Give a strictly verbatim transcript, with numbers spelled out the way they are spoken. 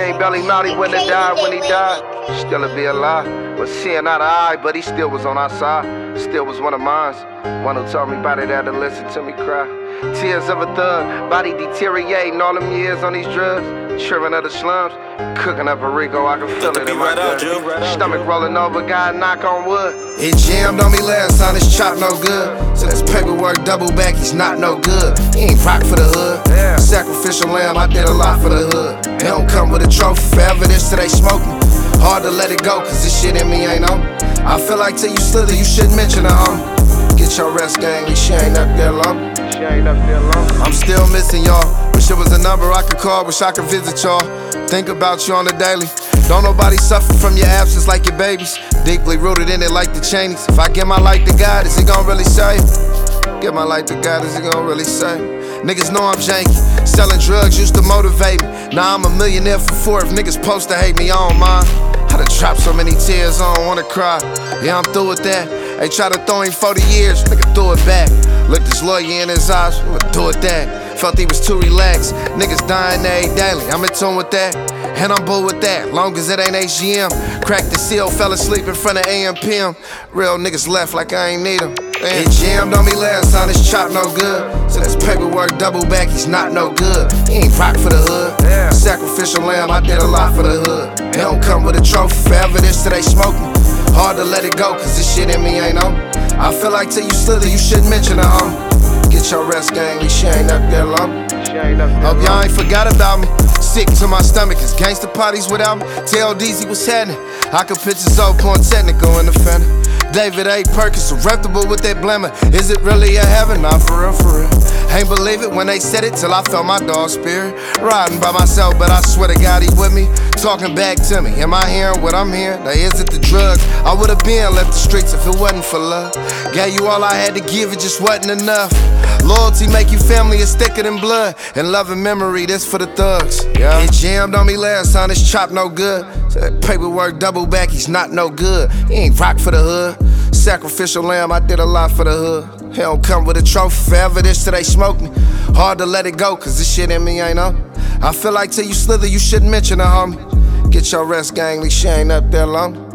ain't belly naughty when he died, when he died. Still'd be alive. Was seeing out of eye, but he still was on our side. Still was one of mine. One who told me about it, had to listen to me cry. Tears of a thug, body deteriorating all them years on these drugs. Children of the slums, cooking up a Rico, I can feel it in my gut. Stomach rolling over, God knock on wood. It jammed on me last time, this chop no good. So this paperwork double back, he's not no good. He ain't rock for the hood. Yeah. Sacrificial lamb, I did a lot for the hood. They don't come with a trophy, forever this till they smoke me. Hard to let it go, cause this shit in me ain't on. I feel like till you slither, you shouldn't mention her home. Get your rest, gang, she ain't up there long. She ain't up there long. I'm still missing y'all. Wish it was a number I could call, wish I could visit y'all. Think about you on the daily. Don't nobody suffer from your absence like your babies. Deeply rooted in it like the Cheneys. If I give my life to God, is he gon' really save? Give my life to God, is he gon' really save? Niggas know I'm janky. Selling drugs used to motivate me. Now I'm a millionaire for four. If niggas supposed to hate me, I don't mind. I done dropped so many tears, I don't wanna cry. Yeah, I'm through with that. They try to throw him forty years, nigga threw it back. Looked this lawyer in his eyes, what do with that? Felt he was too relaxed. Niggas dying every daily, I'm in tune with that. And I'm bull with that, long as it ain't H G M. Cracked the seal, fell asleep in front of A M P M. Real niggas left like I ain't need them. It jammed on me last time, this chop no good. So this paperwork double back, he's not no good. He ain't rock for the hood. Yeah. Sacrificial lamb, I did a lot for the hood. They don't come with a trophy, forever this till they smoke me. Hard to let it go, cause this shit in me ain't on. I feel like till you slither, you shouldn't mention her home. Get your rest, gang, she ain't up there long. Hope y'all ain't forgot about me. Sick to my stomach, it's gangsta parties without me. Tell D Z what's happening. I can picture Zoe pouring technical in the fender. David A. Perkins, reputable with that blammer. Is it really a heaven? Nah, for real, for real. Ain't believe it when they said it till I felt my dog spirit. Riding by myself, but I swear to God he with me. Talking back to me, am I hearing what I'm hearing? Now is it the drugs? I would've been left the streets if it wasn't for love. Gave you all I had to give, it just wasn't enough. Loyalty make you family, it's thicker than blood. And love and memory, this for the thugs. Yeah. It jammed on me last time, this chop no good. So that paperwork double back, he's not no good. He ain't rock for the hood. Sacrificial lamb, I did a lot for the hood. He don't come with a trophy, forever this till they smoke me. Hard to let it go, cause this shit in me ain't on. I feel like till you slither, you shouldn't mention her homie. Get your rest, gang, she ain't up there long.